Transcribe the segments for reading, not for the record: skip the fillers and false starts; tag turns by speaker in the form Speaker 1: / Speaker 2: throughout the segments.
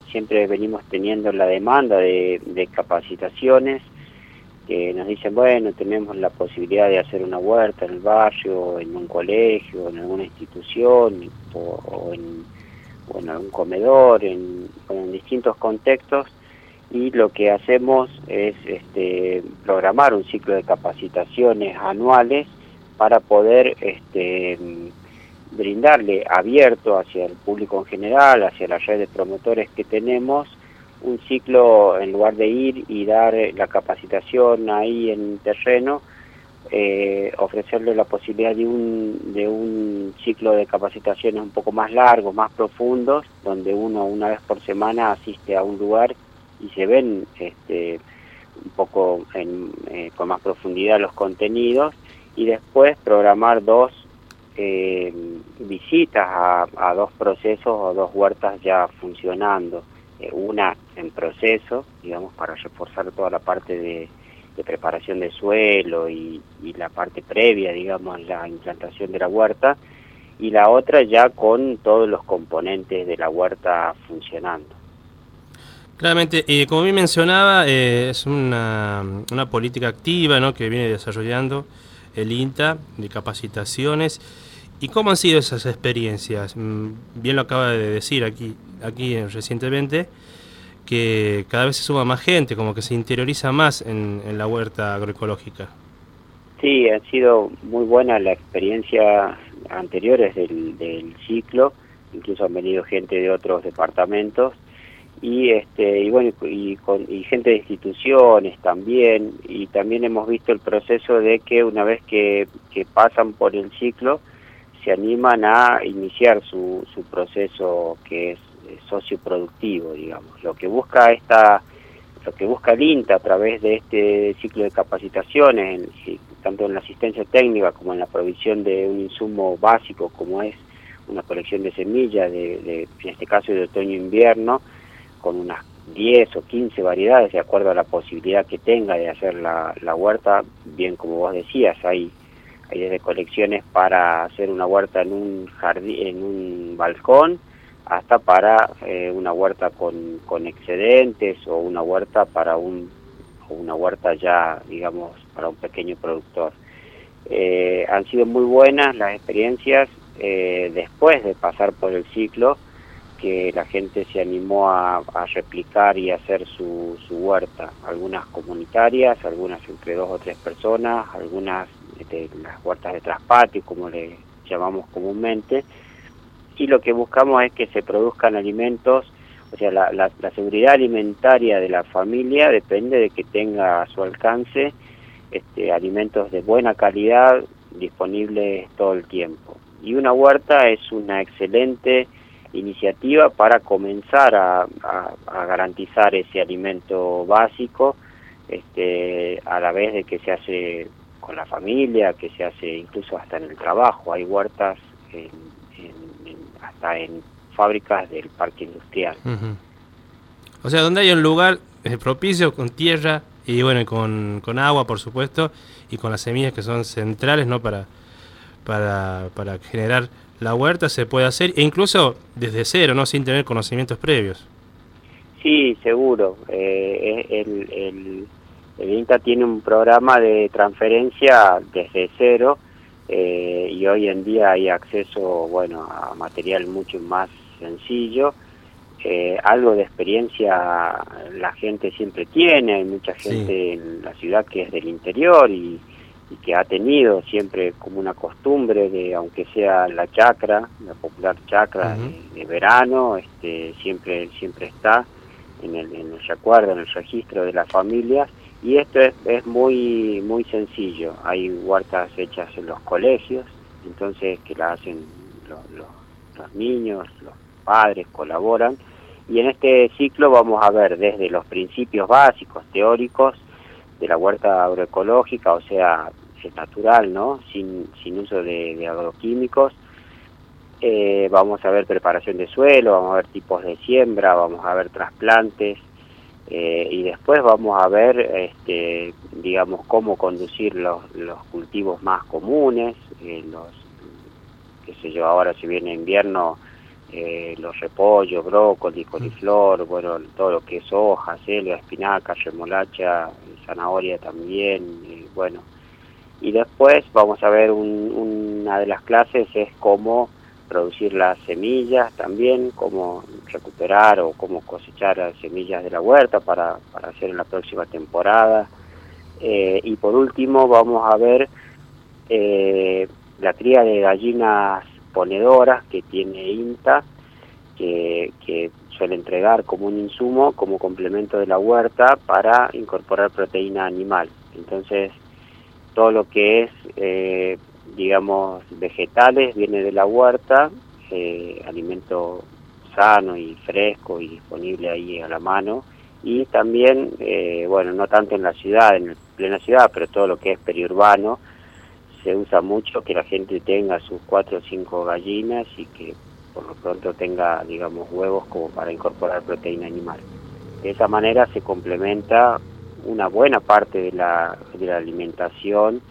Speaker 1: siempre venimos teniendo la demanda de capacitaciones, que nos dicen, bueno, tenemos la posibilidad de hacer una huerta en el barrio, en un colegio, en alguna institución, o en algún comedor, en distintos contextos, y lo que hacemos es programar un ciclo de capacitaciones anuales para poder brindarle abierto hacia el público en general, hacia la red de promotores que tenemos, un ciclo, en lugar de ir y dar la capacitación ahí en terreno, ofrecerle la posibilidad de un ciclo de capacitaciones un poco más largos, más profundos, donde uno una vez por semana asiste a un lugar y se ven un poco con más profundidad los contenidos, y después programar dos visitas a dos procesos o dos huertas ya funcionando, una en proceso, digamos, para reforzar toda la parte de preparación de suelo y la parte previa, digamos, la implantación de la huerta, y la otra ya con todos los componentes de la huerta funcionando.
Speaker 2: Claramente, como bien mencionaba, es una política activa, ¿no?, que viene desarrollando el INTA de capacitaciones. ¿Y cómo han sido esas experiencias? Bien lo acaba de decir aquí recientemente, que cada vez se suma más gente, como que se interioriza más en la huerta agroecológica.
Speaker 1: Sí, ha sido muy buena la experiencia anteriores del ciclo, incluso han venido gente de otros departamentos, y bueno, y gente de instituciones también, y también hemos visto el proceso de que una vez que pasan por el ciclo, se animan a iniciar su proceso, que es socioproductivo, digamos. Lo que busca el INTA a través de este ciclo de capacitaciones, tanto en la asistencia técnica como en la provisión de un insumo básico como es una colección de semillas, en este caso de otoño-invierno, con unas 10 o 15 variedades de acuerdo a la posibilidad que tenga de hacer la huerta. Bien, como vos decías, hay desde colecciones para hacer una huerta en un jardín, en un balcón, hasta para una huerta con excedentes, o una huerta una huerta ya, digamos, para un pequeño productor. Han sido muy buenas las experiencias después de pasar por el ciclo, que la gente se animó a replicar y hacer su huerta, algunas comunitarias, algunas entre 2 o 3 personas, algunas de las huertas de traspatio, como le llamamos comúnmente, y lo que buscamos es que se produzcan alimentos, o sea, la seguridad alimentaria de la familia depende de que tenga a su alcance alimentos de buena calidad disponibles todo el tiempo. Y una huerta es una excelente iniciativa para comenzar a garantizar ese alimento básico, a la vez de que se hace con la familia, que se hace incluso hasta en el trabajo. Hay huertas hasta en fábricas del parque industrial.
Speaker 2: Uh-huh. O sea, donde hay un lugar propicio, con tierra y bueno, con agua, por supuesto, y con las semillas que son centrales, ¿no?, para generar la huerta, se puede hacer, e incluso desde cero, ¿no?, sin tener conocimientos previos.
Speaker 1: Sí, seguro. El INTA tiene un programa de transferencia desde cero, y hoy en día hay acceso, bueno, a material mucho más sencillo. Algo de experiencia la gente siempre tiene, hay mucha gente en la ciudad que es del interior y que ha tenido siempre como una costumbre de, aunque sea la chacra, la popular chacra de verano, siempre está en el recuerdo, en el registro de las familias, y esto es muy sencillo. Hay huertas hechas en los colegios, entonces, que la hacen los niños, los padres colaboran, y en este ciclo vamos a ver desde los principios básicos, teóricos, de la huerta agroecológica, o sea, es natural, ¿no?, sin uso de agroquímicos. Vamos a ver preparación de suelo, vamos a ver tipos de siembra, vamos a ver trasplantes, y después vamos a ver, digamos, cómo conducir los cultivos más comunes, qué sé yo, ahora si viene invierno, los repollos, brócoli, coliflor, bueno, todo lo que es hoja, selga, espinaca, remolacha, zanahoria también, bueno. Y después vamos a ver una de las clases es cómo producir las semillas también, cómo recuperar o cómo cosechar las semillas de la huerta para hacer en la próxima temporada. Y por último vamos a ver la cría de gallinas ponedoras que tiene INTA, que suele entregar como un insumo, como complemento de la huerta para incorporar proteína animal. Entonces, todo lo que es, digamos, vegetales viene de la huerta, alimento sano y fresco y disponible ahí a la mano, y también, bueno, no tanto en la ciudad, en plena ciudad, pero todo lo que es periurbano, se usa mucho que la gente tenga sus 4 o 5 gallinas y que por lo pronto tenga, digamos, huevos como para incorporar proteína animal. De esa manera se complementa una buena parte de la alimentación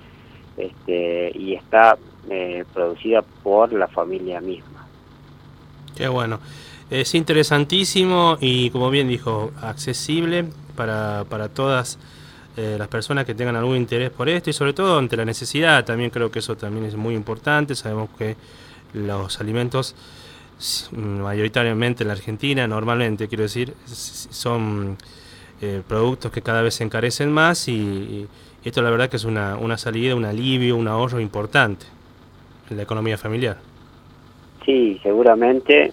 Speaker 1: y está producida por la familia misma.
Speaker 2: Qué bueno. Es interesantísimo y, como bien dijo, accesible para todas las personas que tengan algún interés por esto y sobre todo ante la necesidad. También creo que eso también es muy importante. Sabemos que los alimentos mayoritariamente en la Argentina, normalmente quiero decir, son productos que cada vez se encarecen más y esto la verdad que es una salida, un alivio, un ahorro importante en la economía familiar.
Speaker 1: Sí, seguramente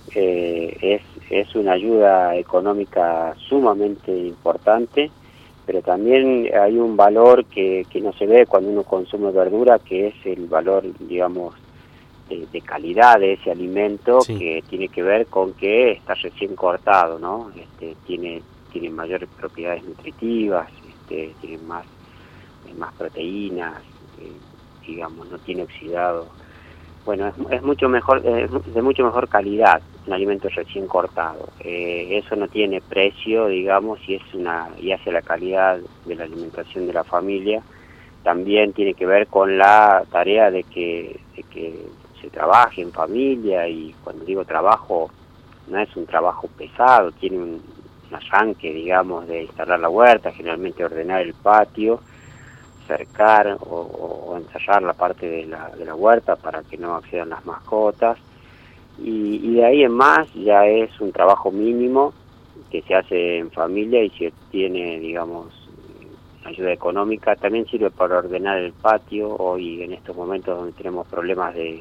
Speaker 1: es una ayuda económica sumamente importante, pero también hay un valor que no se ve cuando uno consume verdura, que es el valor, digamos, de calidad de ese alimento, sí, que tiene que ver con que está recién cortado, ¿no? Tiene mayores propiedades nutritivas, tiene más proteínas, digamos, no tiene oxidado. Bueno, es mucho mejor, de mucho mejor calidad un alimento recién cortado. Eso no tiene precio, digamos, y hace la calidad de la alimentación de la familia. También tiene que ver con la tarea de que se trabaje en familia, y cuando digo trabajo, no es un trabajo pesado, tiene un arranque, digamos, de instalar la huerta, generalmente ordenar el patio, cercar o encerrar la parte de la huerta para que no accedan las mascotas, y de ahí en más ya es un trabajo mínimo que se hace en familia, y si tiene, digamos, ayuda económica, también sirve para ordenar el patio. Hoy en estos momentos donde tenemos problemas de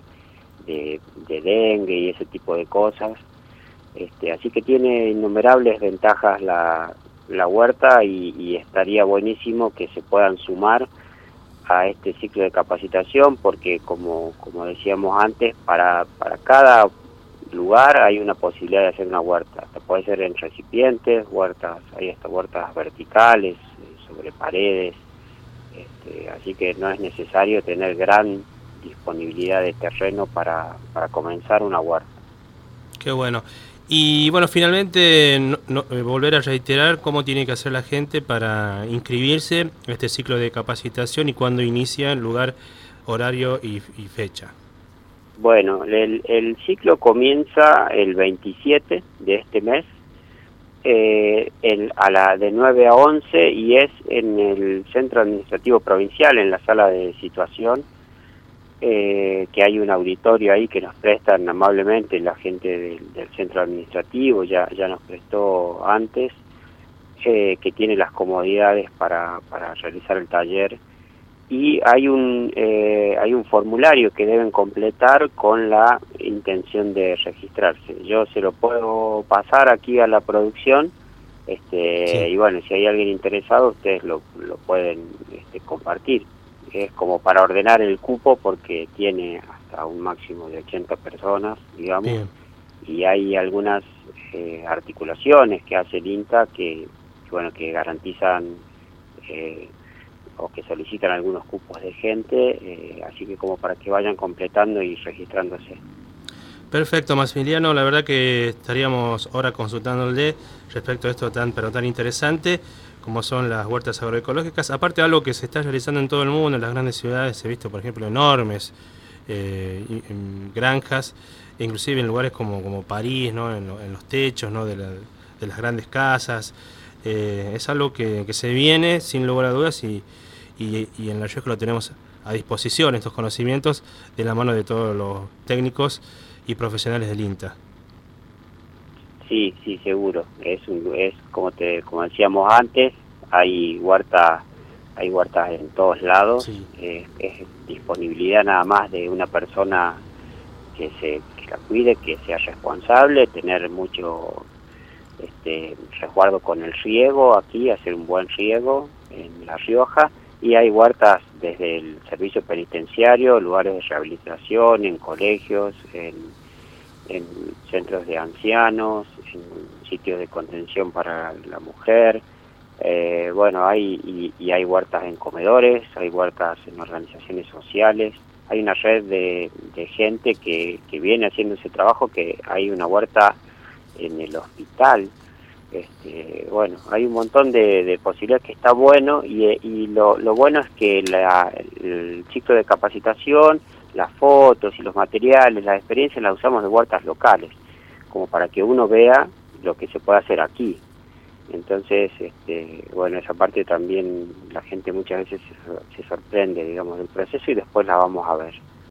Speaker 1: dengue y ese tipo de cosas, así que tiene innumerables ventajas la huerta, y estaría buenísimo que se puedan sumar a este ciclo de capacitación, porque como decíamos antes, para cada lugar hay una posibilidad de hacer una huerta. Puede ser en recipientes, huertas, hay hasta huertas verticales, sobre paredes, así que no es necesario tener gran disponibilidad de terreno para comenzar una huerta.
Speaker 2: Qué bueno. Y bueno, finalmente volver a reiterar cómo tiene que hacer la gente para inscribirse en este ciclo de capacitación y cuándo inicia, lugar, horario y fecha.
Speaker 1: Bueno, el ciclo comienza el 27 de este mes, de 9 a 11, y es en el Centro Administrativo Provincial, en la sala de situación, que hay un auditorio ahí que nos prestan amablemente la gente del centro administrativo, ya nos prestó antes, que tiene las comodidades para realizar el taller, y hay un formulario que deben completar con la intención de registrarse. Yo se lo puedo pasar aquí a la producción, sí, y bueno, si hay alguien interesado, ustedes lo pueden compartir. Es como para ordenar el cupo, porque tiene hasta un máximo de 80 personas, digamos. Bien. Y hay algunas articulaciones que hace el INTA que garantizan o que solicitan algunos cupos de gente, así que como para que vayan completando y registrándose.
Speaker 2: Perfecto, Maximiliano, la verdad que estaríamos ahora consultándole respecto a esto tan interesante como son las huertas agroecológicas. Aparte, algo que se está realizando en todo el mundo, en las grandes ciudades, he visto, por ejemplo, enormes en granjas, e inclusive en lugares como París, ¿no? En los techos, ¿no? de las grandes casas. Es algo que se viene sin lugar a dudas y en La Rioja lo tenemos a disposición, estos conocimientos, de la mano de todos los técnicos y profesionales del INTA.
Speaker 1: Sí, sí, seguro. Es como decíamos antes, hay huertas en todos lados.
Speaker 2: Sí.
Speaker 1: Es disponibilidad nada más de una persona que la cuide, que sea responsable, tener mucho resguardo con el riego aquí, hacer un buen riego en La Rioja. Y hay huertas desde el servicio penitenciario, lugares de rehabilitación, en colegios, en centros de ancianos, en sitios de contención para la mujer. Bueno, hay huertas en comedores, hay huertas en organizaciones sociales. Hay una red de gente que viene haciendo ese trabajo, que hay una huerta en el hospital. Bueno, hay un montón de posibilidades, que está bueno, y lo bueno es que el ciclo de capacitación, las fotos y los materiales, las experiencias las usamos de huertas locales, como para que uno vea lo que se puede hacer aquí. Entonces, bueno, esa parte también la gente muchas veces se sorprende, digamos, del proceso, y después la vamos a ver.